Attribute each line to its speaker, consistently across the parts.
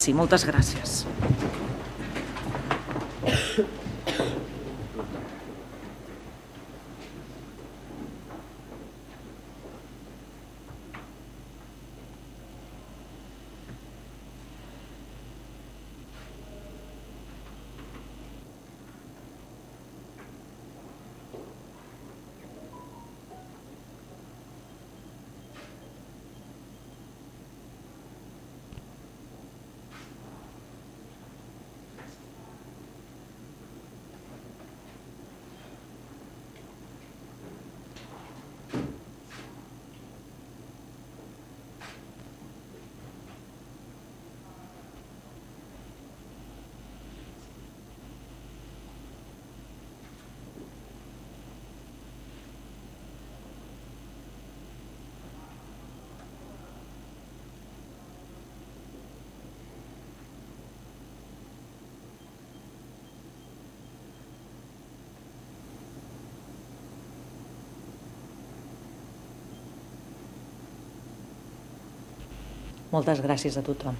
Speaker 1: Sí, moltes gràcies. Moltes gràcies a tothom.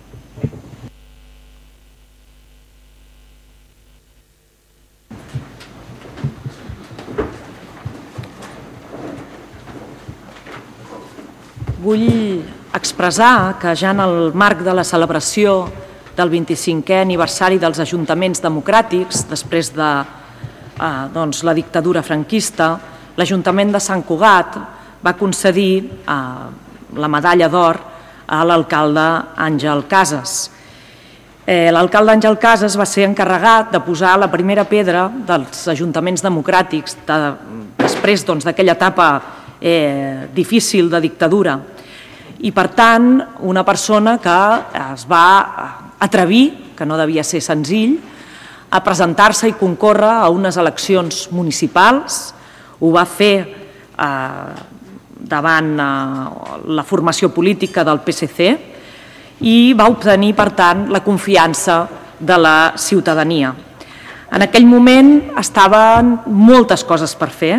Speaker 1: Vull expressar que ja en el marc de la celebració del 25è aniversari dels ajuntaments democràtics, després de la dictadura franquista, l'Ajuntament de Sant Cugat va concedir la medalla d'or a l'alcalde Àngel Casas. L'alcalde Àngel Casas va ser encarregat de posar la primera pedra dels ajuntaments democràtics després d'aquella etapa difícil de dictadura. I, per tant, una persona que es va atrevir, que no devia ser senzill, a presentar-se i concórrer a unes eleccions municipals. Ho va fer davant la formació política del PSC i va obtenir, per tant, la confiança de la ciutadania. En aquell moment estaven moltes coses per fer.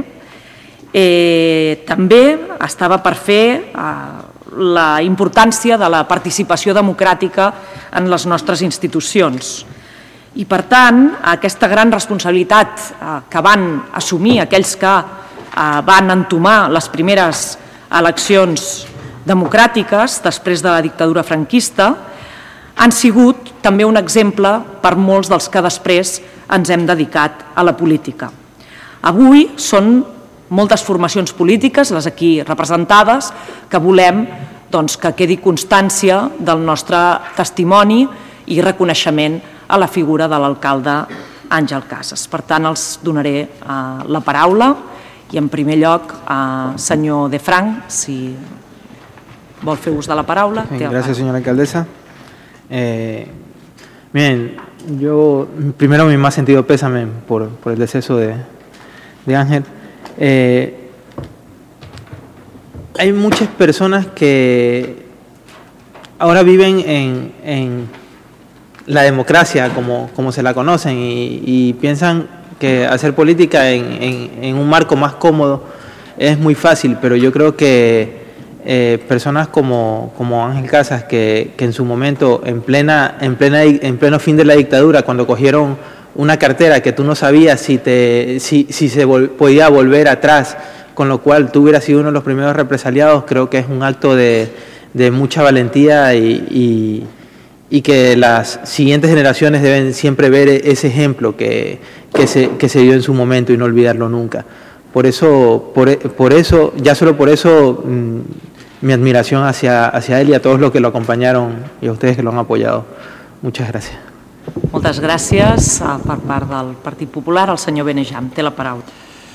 Speaker 1: També estava per fer la importància de la participació democràtica en les nostres institucions. I, per tant, aquesta gran responsabilitat que van assumir aquells que van entomar les primeres eleccions democràtiques després de la dictadura franquista han sigut també un exemple per molts dels que després ens hem dedicat a la política. Avui són moltes formacions polítiques, les aquí representades, que volem que quedi constància del nostre testimoni i reconeixement a la figura de l'alcalde Àngel Casas. Per tant, els donaré la paraula i, en primer lloc, senyor De Frank, si vol fer ús de la paraula.
Speaker 2: Gracias, señora alcaldesa. Bien, yo primero mi más sentido pésame por el deceso de Ángel. Hay muchas personas que ahora viven en la democracia como se la conocen y piensan que hacer política en un marco más cómodo es muy fácil, pero yo creo que personas como Ángel Casas, que en su momento, en pleno fin de la dictadura, cuando cogieron una cartera que tú no sabías si se podía volver atrás, con lo cual tú hubieras sido uno de los primeros represaliados, creo que es un acto de mucha valentía y que las siguientes generaciones deben siempre ver ese ejemplo que se dio en su momento y no olvidarlo nunca. Por eso, ya solo por eso, mi admiración hacia él y a todos los que lo acompañaron y a ustedes que lo han apoyado. Muchas gracias.
Speaker 1: Moltes gràcies per part del Partit Popular. El senyor Benejam té la paraula.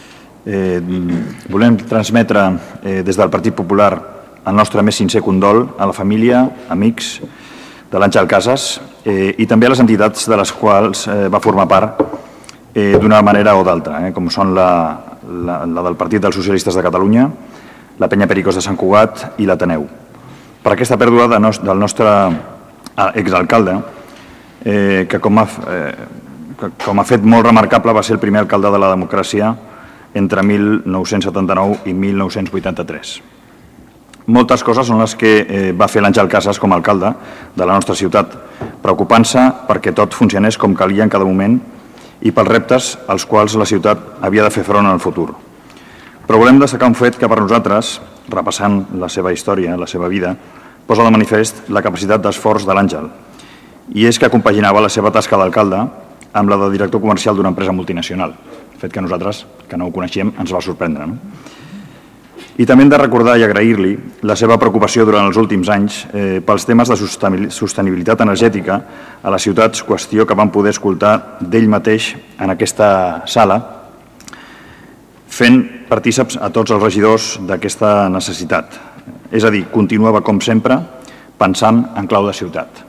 Speaker 3: Volem transmetre des del Partit Popular el nostre més sincer condol a la família, amics de l'Àngel Casas i també a les entitats de les quals va formar part d'una manera o d'altra, com són la del Partit dels Socialistes de Catalunya, la Penya Pericos de Sant Cugat i l'Ateneu. Per aquesta pèrdua del nostre exalcalde, que com ha fet molt remarcable va ser el primer alcalde de la democràcia entre 1979 i 1983. moltes coses són les que va fer l'Àngel Casas com a alcalde de la nostra ciutat, preocupant-se perquè tot funcionés com calia en cada moment i pels reptes als quals la ciutat havia de fer front en el futur. Però volem destacar un fet que per nosaltres, repassant la seva història, la seva vida, posa de manifest la capacitat d'esforç de l'Àngel, i és que compaginava la seva tasca d'alcalde amb la de director comercial d'una empresa multinacional, fet que nosaltres, que no ho coneixíem, ens va sorprendre. I també hem de recordar i agrair-li la seva preocupació durant els últims anys pels temes de sostenibilitat energètica a les ciutats, qüestió que vam poder escoltar d'ell mateix en aquesta sala, fent partíceps a tots els regidors d'aquesta necessitat. És a dir, continuava, com sempre, pensant en clau de ciutat.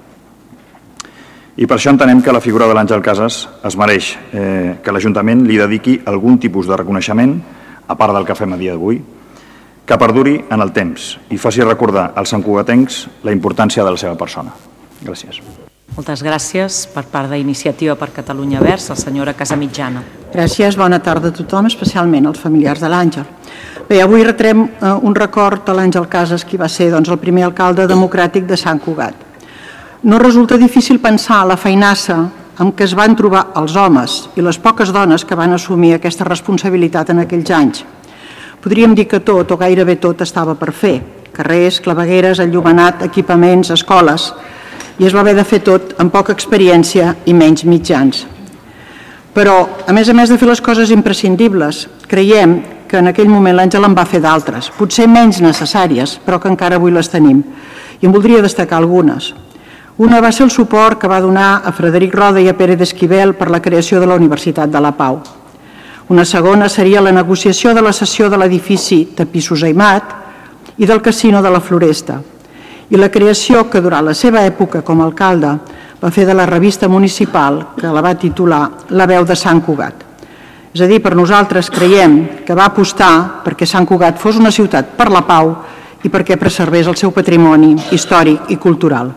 Speaker 3: I per això entenem que la figura de l'Àngel Casas es mereix que l'Ajuntament li dediqui algun tipus de reconeixement, a part del que fem a dia d'avui, que perduri en el temps i faci recordar als santcugatencs la importància de la seva persona. Gràcies.
Speaker 1: Moltes gràcies per part d'Iniciativa per Catalunya Verds, la senyora Casamitjana.
Speaker 4: Gràcies, bona tarda a tothom, especialment als familiars de l'Àngel. Bé, avui retrem un record a l'Àngel Casas, qui va ser el primer alcalde democràtic de Sant Cugat. No resulta difícil pensar la feinassa amb què es van trobar els homes i les poques dones que van assumir aquesta responsabilitat en aquells anys. Podríem dir que tot, o gairebé tot, estava per fer. Carrers, clavegueres, enllumenat, equipaments, escoles. I es va haver de fer tot amb poca experiència i menys mitjans. Però, a més de fer les coses imprescindibles, creiem que en aquell moment l'Àngel en va fer d'altres, potser menys necessàries, però que encara avui les tenim. I en voldria destacar algunes. Una va ser el suport que va donar a Frederic Roda i a Pere d'Esquivel per la creació de la Universitat de la Pau. Una segona seria la negociació de la cessió de l'edifici de pisos Aimat i del casino de la Floresta, i la creació que durant la seva època com a alcalde va fer de la revista municipal que la va titular La veu de Sant Cugat. És a dir, per nosaltres creiem que va apostar perquè Sant Cugat fos una ciutat per la pau i perquè preservés el seu patrimoni històric i cultural.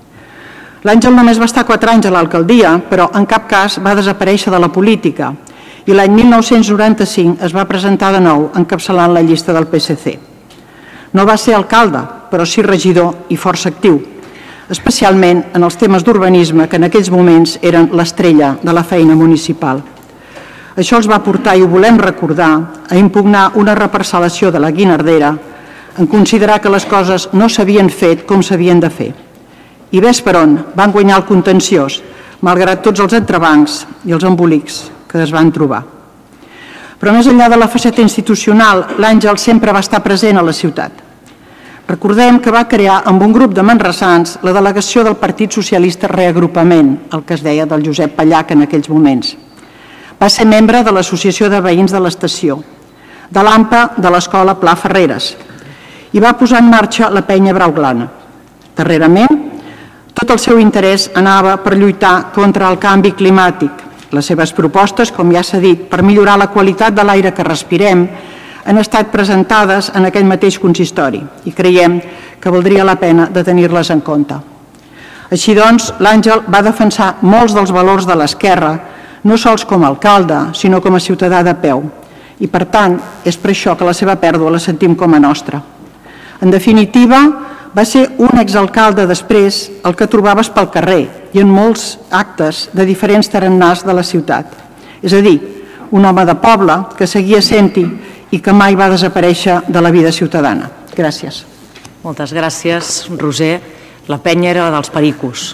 Speaker 4: L'Àngel només va estar 4 anys a l'alcaldia, però en cap cas va desaparèixer de la política i l'any 1995 es va presentar de nou encapçalant la llista del PSC. No va ser alcalde, però sí regidor i força actiu, especialment en els temes d'urbanisme que en aquells moments eren l'estrella de la feina municipal. Això els va portar, i ho volem recordar, a impugnar una reparcel·lació de la Guinardera en considerar que les coses no s'havien fet com s'havien de fer. I ves per on van guanyar el contenciós, malgrat tots els entrebancs i els embolics que es van trobar. Però més enllà de la faceta institucional, l'Àngel sempre va estar present a la ciutat. Recordem que va crear amb un grup de manresans la delegació del Partit Socialista Reagrupament, el que es deia del Josep Pallach en aquells moments. Va ser membre de l'Associació de Veïns de l'Estació, de l'AMPA de l'Escola Pla Ferreres, i va posar en marxa la Penya Brauglana. Darrerament, tot el seu interès anava per lluitar contra el canvi climàtic. Les seves propostes, com ja s'ha dit, per millorar la qualitat de l'aire que respirem, han estat presentades en aquell mateix consistori i creiem que valdria la pena de tenir-les en compte. Així doncs, l'Àngel va defensar molts dels valors de l'esquerra, no sols com a alcalde, sinó com a ciutadà de peu. I, per tant, és per això que la seva pèrdua la sentim com a nostra. En definitiva, va ser un exalcalde després el que trobaves pel carrer i en molts actes de diferents tarannàs de la ciutat. És a dir, un home de poble que seguia sent-hi i que mai va desaparèixer de la vida ciutadana. Gràcies.
Speaker 1: Moltes gràcies, Roser. La penya era dels pericos.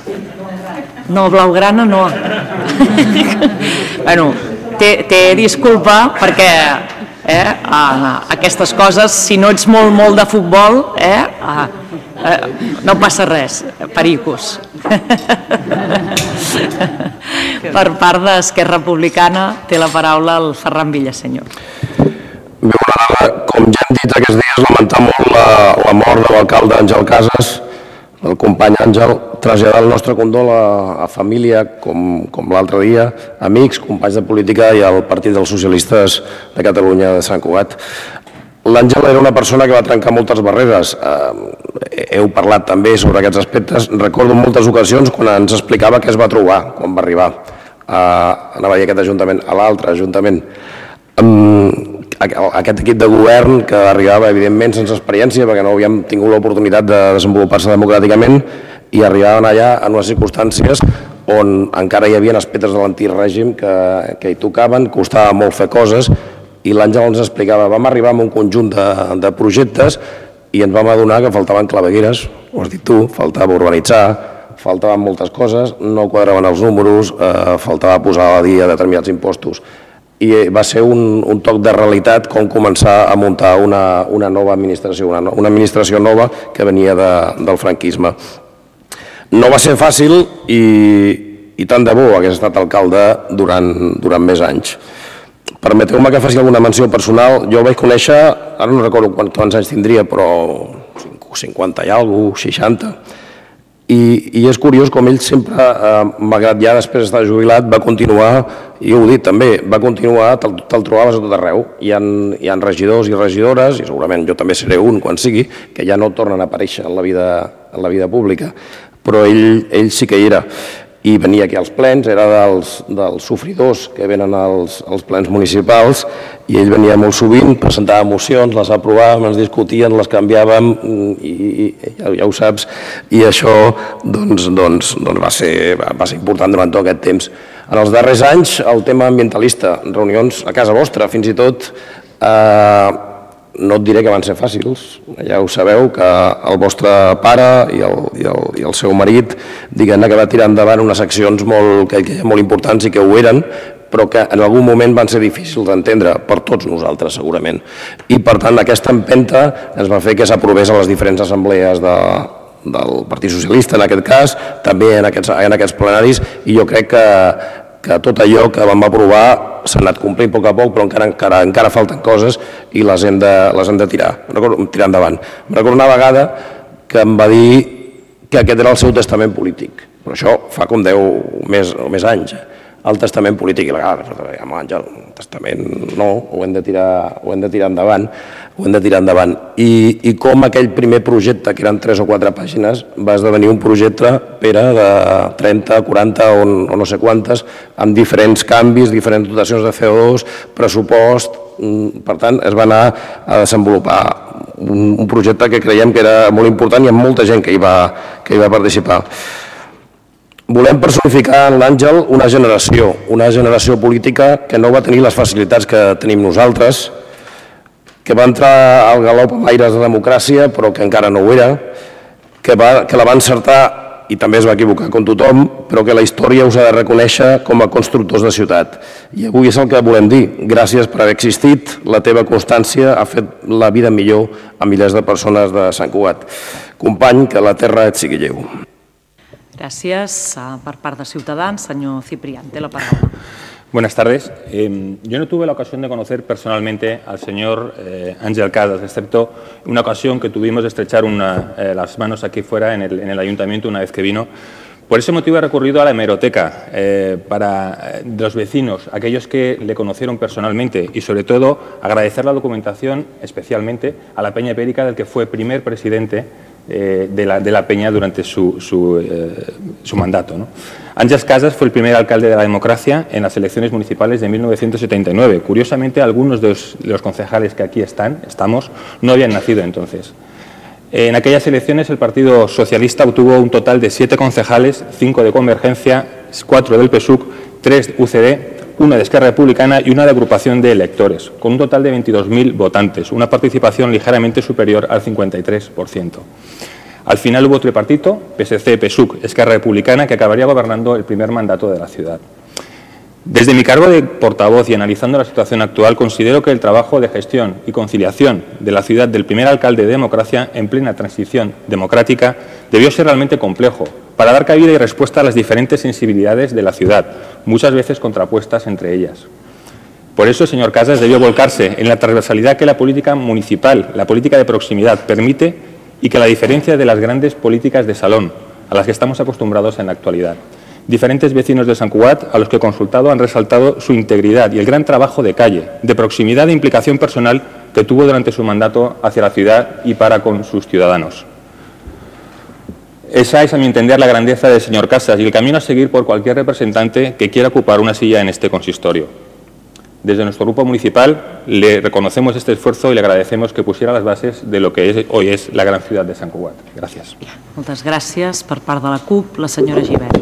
Speaker 1: No, blaugrana no. Bueno, té disculpa perquè aquestes coses, si no ets molt de futbol, no passa res, pericos. Per part d'Esquerra Republicana té la paraula el Ferran Villasenyor.
Speaker 5: Bé, com ja hem dit aquests dies, lamentar molt la mort de l'alcalde Àngel Casas, el company Àngel, traslladar el nostre condol a família, com l'altre dia, amics, companys de política i al Partit dels Socialistes de Catalunya de Sant Cugat. L'Àngel era una persona que va trencar moltes barreres. Heu parlat també sobre aquests aspectes. Recordo en moltes ocasions quan ens explicava què es va trobar quan va arribar a anar a aquest ajuntament, a l'altre ajuntament. aquest equip de govern que arribava, evidentment, sense experiència, perquè no havíem tingut l'oportunitat de desenvolupar-se democràticament, i arribaven allà en unes circumstàncies on encara hi havia aspectes de l'antic règim que hi tocaven, costava molt fer coses, i l'Àngel ens explicava, vam arribar amb un conjunt de projectes i ens vam adonar que faltaven clavegueres, ho has dit tu, faltava urbanitzar, faltaven moltes coses, no quadraven els números, faltava posar a dia determinats impostos. I va ser un toc de realitat com començar a muntar una nova administració, una administració nova que venia del franquisme. No va ser fàcil i tant de bo hagués estat alcalde durant més anys. Permeteu-me que faci alguna menció personal. Jo el vaig conèixer, ara no recordo quants anys tindria, però 50 i alguna cosa, 60. I és curiós com ell sempre, malgrat ja després d'estar jubilat, va continuar, i ho he dit també, va continuar, te'l trobaves a tot arreu. Hi ha regidors i regidores, i segurament jo també seré un quan sigui, que ja no tornen a aparèixer en la vida pública, però ell sí que hi era. I venia aquí als plens, era dels sofridors que venen als plens municipals, i ell venia molt sovint, presentava mocions, les aprovàvem, ens discutien, les canviàvem, i ja ho saps, i això va ser important durant tot aquest temps. En els darrers anys, el tema ambientalista, reunions a casa vostra, fins i tot, no et diré que van ser fàcils, ja ho sabeu, que el vostre pare i el seu marit, diguem-ne que va tirar endavant unes accions molt importants i que ho eren, però que en algun moment van ser difícils d'entendre per tots nosaltres, segurament. I, per tant, aquesta empenta ens va fer que s'aprovés a les diferents assemblees del Partit Socialista, en aquest cas, també en aquests plenaris, i jo crec que tot allò que vam aprovar s'ha anat complint a poc a poc, però encara falten coses i les hem de tirar endavant. Em recordo una vegada que em va dir que aquest era el seu testament polític, però això fa com 10 o més anys. El testament polític, i la vegada, Àngel, el testament no, ho hem de tirar endavant. I com aquell primer projecte, que eren 3 o 4 pàgines, va esdevenir un projecte, Pere, de 30, 40 o no sé quantes, amb diferents canvis, diferents dotacions de CO2, pressupost. Per tant, es va anar a desenvolupar un projecte que creiem que era molt important i amb molta gent que hi va participar. Volem personificar en l'Àngel una generació política que no va tenir les facilitats que tenim nosaltres, que va entrar al galop amb aires de democràcia, però que encara no ho era, que la va encertar i també es va equivocar com tothom, però que la història us ha de reconèixer com a constructors de ciutat. I avui és el que volem dir. Gràcies per haver existit, la teva constància ha fet la vida millor a milers de persones de Sant Cugat. Company, que la terra et sigui lleu.
Speaker 1: Gracias. Per part de Ciutadans, señor Ciprián, té la palabra.
Speaker 6: Buenas tardes. Yo no tuve la ocasión de conocer personalmente al señor Ángel Casas, excepto una ocasión que tuvimos de estrechar las manos aquí fuera en el ayuntamiento una vez que vino. Por ese motivo he recurrido a la hemeroteca para los vecinos, aquellos que le conocieron personalmente, y sobre todo agradecer la documentación especialmente a la Peña Ibérica, del que fue primer presidente de la Peña durante su mandato, ¿no? Ángel Casas fue el primer alcalde de la democracia en las elecciones municipales de 1979. Curiosamente, algunos de los concejales que aquí estamos, no habían nacido entonces. En aquellas elecciones el Partido Socialista obtuvo un total de 7 concejales, 5 de Convergencia, 4 del PSUC, 3 UCD, 1 de Esquerra Republicana y 1 de agrupación de electores, con un total de 22.000 votantes, una participación ligeramente superior al 53%. Al final hubo tripartito, PSC, PSUC, Esquerra Republicana, que acabaría gobernando el primer mandato de la ciudad. Desde mi cargo de portavoz y analizando la situación actual, considero que el trabajo de gestión y conciliación de la ciudad del primer alcalde de democracia en plena transición democrática debió ser realmente complejo para dar cabida y respuesta a las diferentes sensibilidades de la ciudad, muchas veces contrapuestas entre ellas. Por eso el señor Casas debió volcarse en la transversalidad que la política municipal, la política de proximidad, permite y que la diferencia de las grandes políticas de salón a las que estamos acostumbrados en la actualidad. Diferentes vecinos de Sant Cugat a los que he consultado han resaltado su integridad y el gran trabajo de calle, de proximidad e implicación personal que tuvo durante su mandato hacia la ciudad y para con sus ciudadanos. Esa es, a mi entender, la grandeza del señor Casas y el camino a seguir por cualquier representante que quiera ocupar una silla en este consistorio. Desde nuestro grupo municipal le reconocemos este esfuerzo y le agradecemos que pusiera las bases de lo que hoy es la gran ciudad de Sant Cugat. Gràcies.
Speaker 1: Moltes gràcies. Per part de la CUP, la senyora Gibert.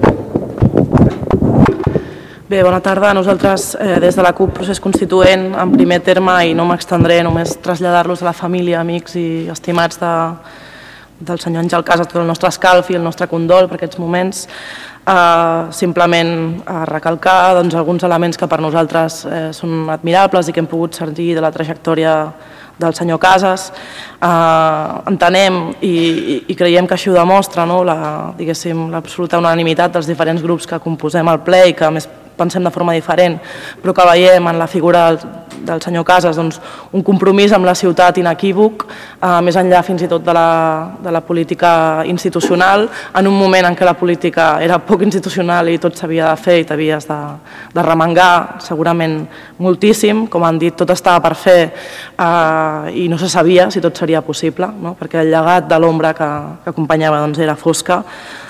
Speaker 7: Bé, bona tarda. Nosaltres, des de la CUP Procés Constituent, en primer terme, i no m'extendré, només traslladar-los a la família, amics i estimats del senyor Àngel Casas, tot el nostre escalf i el nostre condol per aquests moments. Simplement recalcar alguns elements que per nosaltres són admirables i que hem pogut sentir de la trajectòria del senyor Casas. Entenem i creiem que això ho demostra l'absoluta unanimitat dels diferents grups que composem el ple i que a més pensem de forma diferent, però que veiem en la figura del senyor Casas un compromís amb la ciutat inequívoc, més enllà fins i tot de la política institucional, en un moment en què la política era poc institucional i tot s'havia de fer i t'havies de remengar segurament moltíssim. Com han dit, tot estava per fer i no se sabia si tot seria possible, perquè el llegat de l'ombra que acompanyava era fosca.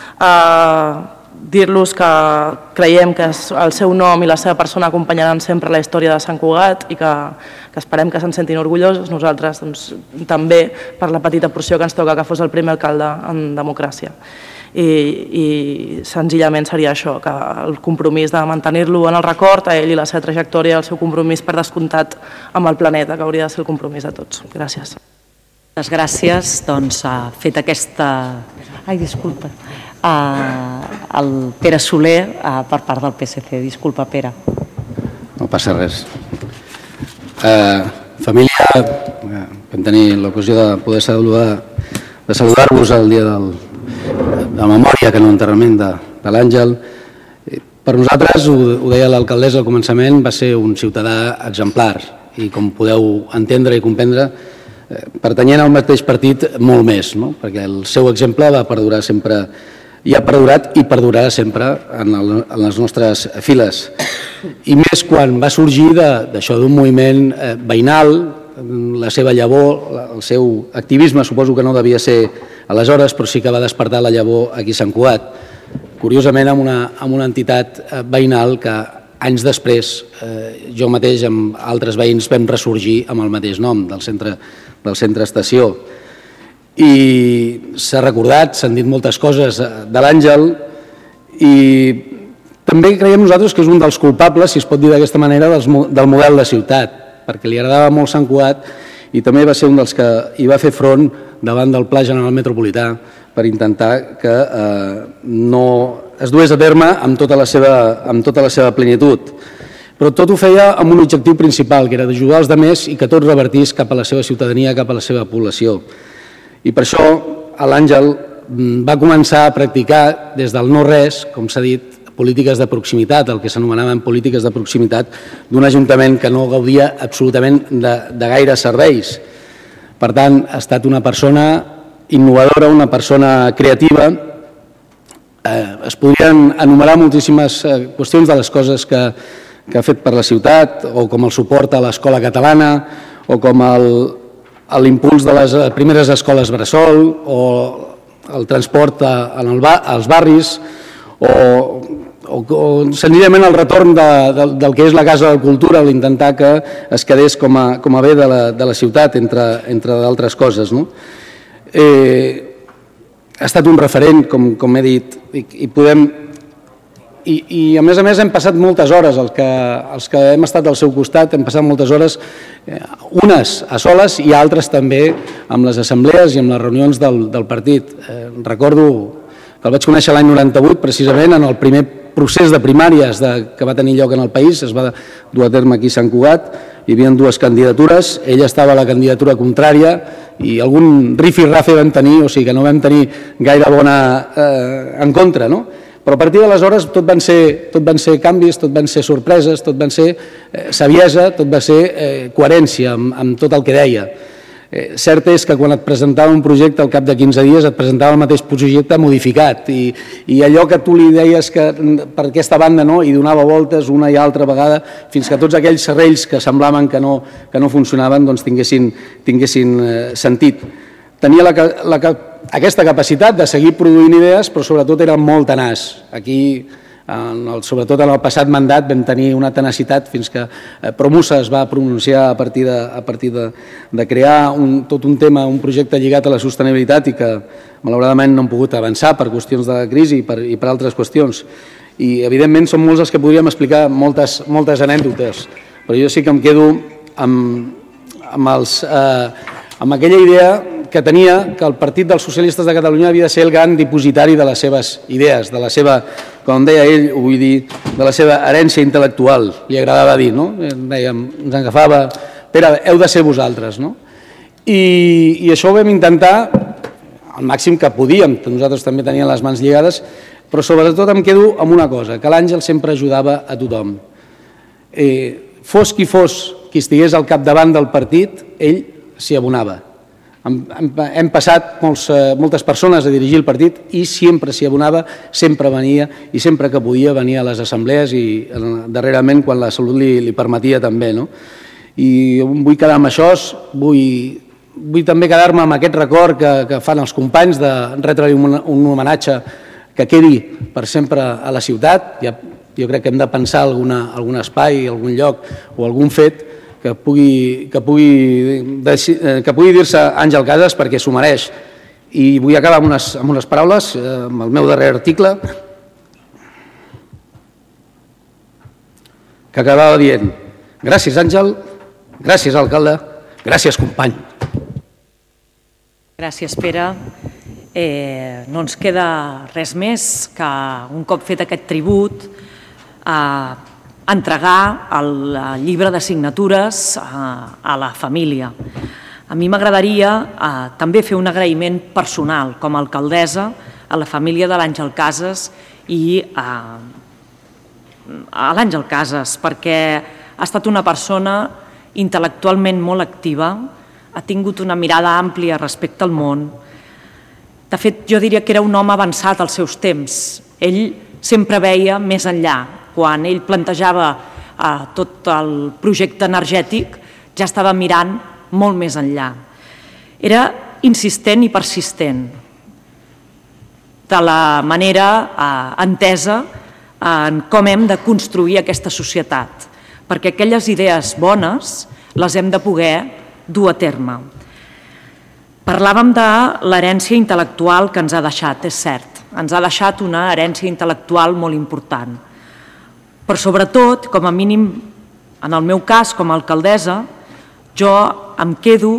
Speaker 7: Dir-los que creiem que el seu nom i la seva persona acompanyaran sempre la història de Sant Cugat i que esperem que se'n sentin orgullosos. Nosaltres també, per la petita porció que ens toca, que fos el primer alcalde en democràcia. I senzillament seria això, que el compromís de mantenir-lo en el record, a ell i la seva trajectòria, el seu compromís per descomptat amb el planeta, que hauria de ser el compromís de tots. Gràcies.
Speaker 1: Moltes gràcies. Doncs fet aquesta... Ai, disculpa. El Pere Soler per part del PSC. Disculpa, Pere.
Speaker 8: No passa res. Família, vam tenir l'ocasió de poder saludar-vos el dia de memòria, que no enterrament de l'Àngel. Per nosaltres, ho deia l'alcaldessa al començament, va ser un ciutadà exemplar i, com podeu entendre i comprendre, pertanyent al mateix partit molt més, perquè el seu exemple va perdurar sempre i ha perdurat i perdurarà sempre en les nostres files. I més quan va sorgir d'això d'un moviment veïnal, la seva llavor, el seu activisme, suposo que no devia ser aleshores, però sí que va despertar la llavor aquí a Sant Cugat. Curiosament, amb una entitat veïnal que anys després jo mateix amb altres veïns vam ressorgir amb el mateix nom, del centre estació. I s'ha recordat, s'han dit moltes coses de l'Àngel i també creiem nosaltres que és un dels culpables, si es pot dir d'aquesta manera, del model de ciutat, perquè li agradava molt Sant Cugat i també va ser un dels que hi va fer front davant del Pla General Metropolità per intentar que no es dués a terme amb tota la seva plenitud. Però tot ho feia amb un objectiu principal, que era d'ajudar els altres i que tot revertís cap a la seva ciutadania, cap a la seva població. I per això l'Àngel va començar a practicar des del no-res, com s'ha dit, polítiques de proximitat, el que s'anomenaven polítiques de proximitat d'un ajuntament que no gaudia absolutament de gaire serveis. Per tant, ha estat una persona innovadora, una persona creativa. Es podrien enumerar moltíssimes qüestions de les coses que ha fet per la ciutat, o com el suport a l'escola catalana, o com l'impuls de les primeres escoles bressol, o el transport als barris, o senzillament el retorn del que és la Casa de la Cultura, l'intentar que es quedés com a bé de la ciutat, entre d'altres coses. Ha estat un referent, com he dit, i a més hem passat moltes hores, els que hem estat al seu costat hem passat moltes hores, unes a soles i altres també amb les assemblees i amb les reunions del partit. Recordo que el vaig conèixer l'any 98, precisament en el primer procés de primàries que va tenir lloc en el país, es va dur a terme aquí a Sant Cugat, hi havia dues candidatures, ell estava a la candidatura contrària i algun rifirrafe vam tenir, o sigui que no vam tenir gaire bona en contra, no? Però a partir d'aleshores tot van ser canvis, tot van ser sorpreses, tot van ser saviesa, tot va ser coherència amb tot el que deia. Cert és que quan et presentava un projecte al cap de 15 dies et presentava el mateix projecte modificat i allò que tu li deies que per aquesta banda no, i donava voltes una i altra vegada fins que tots aquells serrells que semblaven que no funcionaven doncs tinguessin sentit. Tenia aquesta capacitat de seguir produint idees, però sobretot era molt tenaç. Aquí sobretot en el passat mandat vam tenir una tenacitat fins que Promusa es va pronunciar a partir de crear tot un tema, un projecte lligat a la sostenibilitat i que malauradament no hem pogut avançar per qüestions de crisi i per altres qüestions. I evidentment són molts els que podríem explicar moltes anècdotes, però jo sí que em quedo amb aquella idea que tenia que el Partit dels Socialistes de Catalunya havia de ser el gran dipositari de les seves idees, de la seva, com deia ell, ho vull dir, de la seva herència intel·lectual, li agradava dir, no? Dèiem, ens agafava, Pere, heu de ser vosaltres, no? I això ho vam intentar al màxim que podíem, nosaltres també teníem les mans lligades, però sobretot em quedo amb una cosa, que l'Àngel sempre ajudava a tothom. Fos qui fos qui estigués al capdavant del partit, ell s'hi abonava. Hem passat moltes persones a dirigir el partit i sempre s'hi abonava, sempre venia i sempre que podia venia a les assemblees i darrerament quan la salut li permetia també. I vull quedar amb això, vull també quedar-me amb aquest record que fan els companys de retre-li un homenatge que quedi per sempre a la ciutat. Jo crec que hem de pensar algun espai, algun lloc o algun fet que pugui dir-se Àngel Casas perquè s'ho mereix. I vull acabar amb unes paraules, amb el meu darrer article, que acabava dient: gràcies Àngel, gràcies alcalde, gràcies company.
Speaker 1: Gràcies Pere. No ens queda res més que un cop fet aquest tribut entregar el llibre de signatures a la família. A mi m'agradaria també fer un agraïment personal com a alcaldessa a la família de l'Àngel Casas i a l'Àngel Casas perquè ha estat una persona intel·lectualment molt activa, ha tingut una mirada àmplia respecte al món. De fet, jo diria que era un home avançat als seus temps. Ell sempre veia més enllà. Quan ell plantejava tot el projecte energètic, ja estava mirant molt més enllà. Era insistent i persistent, de la manera entesa en com hem de construir aquesta societat, perquè aquelles idees bones les hem de poder dur a terme. Parlàvem de l'herència intel·lectual que ens ha deixat, és cert, ens ha deixat una herència intel·lectual molt important. Però sobretot, com a mínim, en el meu cas, com a alcaldessa, jo em quedo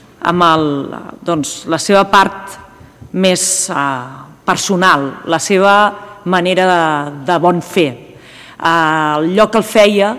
Speaker 1: amb la seva part més personal, la seva manera de bon fer. Allò que el feia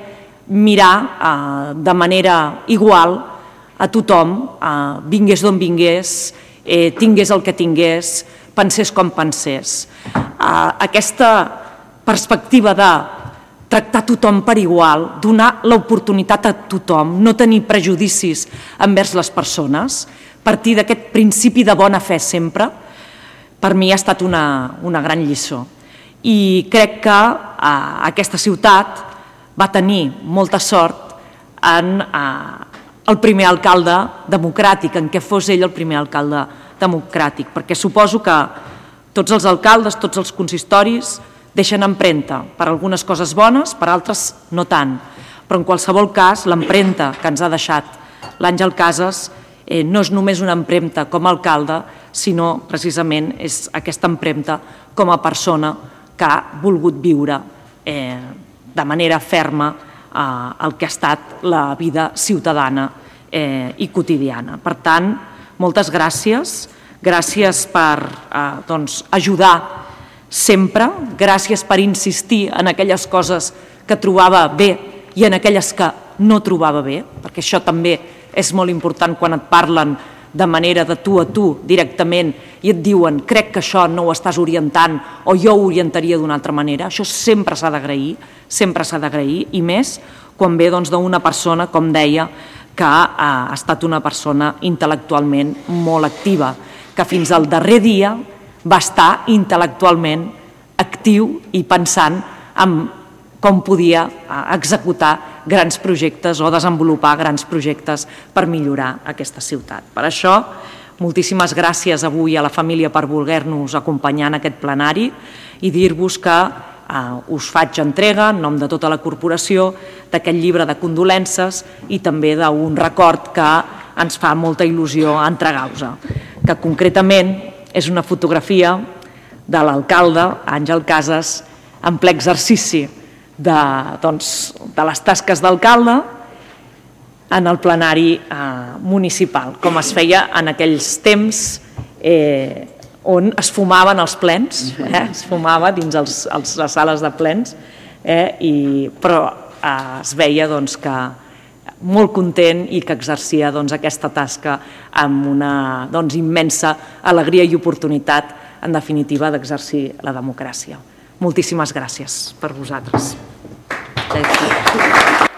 Speaker 1: mirar de manera igual a tothom, vingués d'on vingués, tingués el que tingués, pensés com pensés. Aquesta perspectiva de tractar tothom per igual, donar l'oportunitat a tothom, no tenir prejudicis envers les persones, partir d'aquest principi de bona fe sempre, per mi ha estat una gran lliçó. I crec que aquesta ciutat va tenir molta sort en el primer alcalde democràtic, en què fos ell el primer alcalde democràtic, perquè suposo que tots els alcaldes, tots els consistoris deixen empremta per algunes coses bones, per altres no tant, però en qualsevol cas l'empremta que ens ha deixat l'Àngel Casas no és només una empremta com a alcalde, sinó precisament és aquesta empremta com a persona que ha volgut viure de manera ferma el que ha estat la vida ciutadana i quotidiana. Per tant, moltes gràcies. Gràcies per ajudar sempre, gràcies per insistir en aquelles coses que trobava bé i en aquelles que no trobava bé, perquè això també és molt important quan et parlen de manera de tu a tu directament i et diuen crec que això no ho estàs orientant o jo ho orientaria d'una altra manera. Això sempre s'ha d'agrair i més quan ve d'una persona, com deia, que ha estat una persona intel·lectualment molt activa, que fins al darrer dia va estar intel·lectualment actiu i pensant en com podia executar grans projectes o desenvolupar grans projectes per millorar aquesta ciutat. Per això, moltíssimes gràcies avui a la família per voler-nos acompanyar en aquest plenari i dir-vos que us faig entrega, en nom de tota la corporació, d'aquest llibre de condolences i també d'un record que ens fa molta il·lusió entregar-vos, que concretament és una fotografia de l'alcalde, Àngel Casas, en ple exercici de les tasques d'alcalde en el plenari municipal, com es feia en aquells temps on es fumaven els plens, es fumava dins les sales de plens, però es veia que molt content i que exercia aquesta tasca amb una immensa alegria i oportunitat, en definitiva, d'exercir la democràcia. Moltíssimes gràcies per vosaltres.